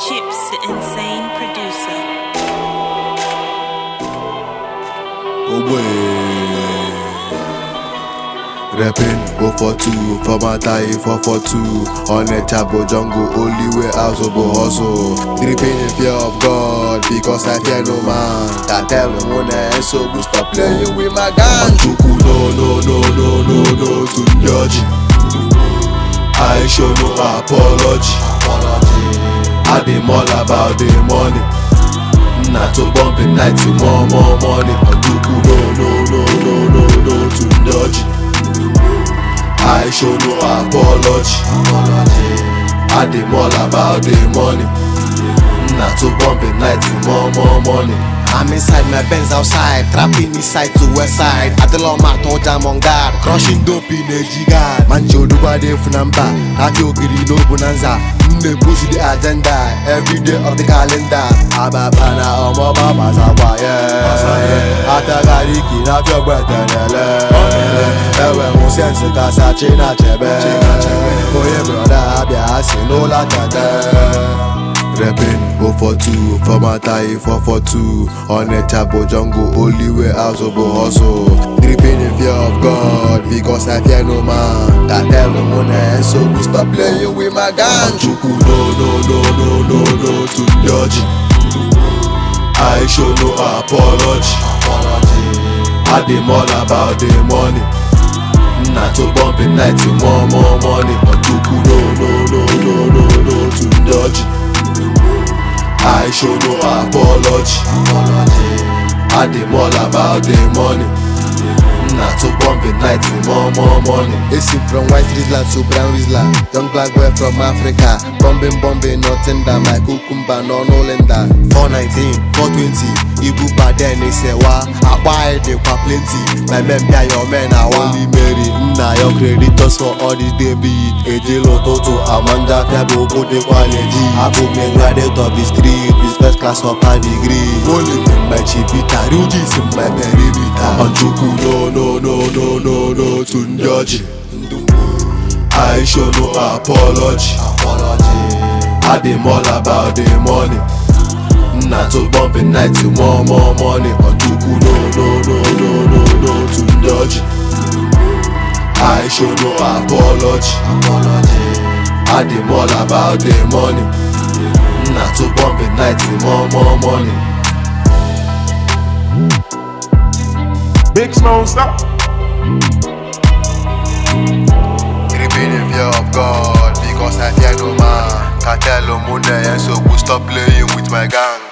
Chips, the insane producer. Oh boy. Reppin' 042 for my tie 442. On a chabo jungle, only way out of hustle. Dripping in fear of God, because I fear no man. That tell me when I so we stop playing with my gun. Chuku no to judge. I show no apology. I dem all about the money. Not to bump it night to more money. Chuku no to judge. I show no apology. I dem all about the money. Not to bump it night to more money. I'm inside my Benz outside, trapping east side to west side. At the long mat, all jam on guard, crushing dope in a jigard. Manjo do what they funamba, not your no bonanza. They push the agenda every day of the calendar. Ababana, Mama Zawaya. Atagariki, not your brother. Ewe sense casa china chebe. Oye brother, abia sinola tata. Reppin' 042 for my tie 442. On a chabo jungle, only way out of hustle. Dripping in fear of God, because I fear no man. That tell me when I so we stop playing with my gun. Chuku no to judge. I show no apology. I dem all about the money. Not to bump it night to more money. Chuku no to judge. I show no apology. I dem all about the money. Not to bump it night to more money. It's from white Rizla to brown Rizla. Young black boy from Africa. Bombing, nothing that my cucumber, no lender. 419, 420. Ibu baden they say wa. I buy they kwa plenty. My men be your men I only marry. Nah your creditors for all this day be it. AJ Lototo, Amanda, Fiabo, Kote Kwaleji. Abu me graduate of the street. This first class upper degree. Only in my chipita, Rujis in my peribita. On Chuku no to judge. I show no apology. I dem all about the money. Not to bump it night to more money. On Chuku no to judge. I show no apology. I dem all about the money. Not to bump it night to more money. Big Smoke, stop. Dripping in fear of God, because I fear no man. Can't tell no money, so we stop playing with my gang.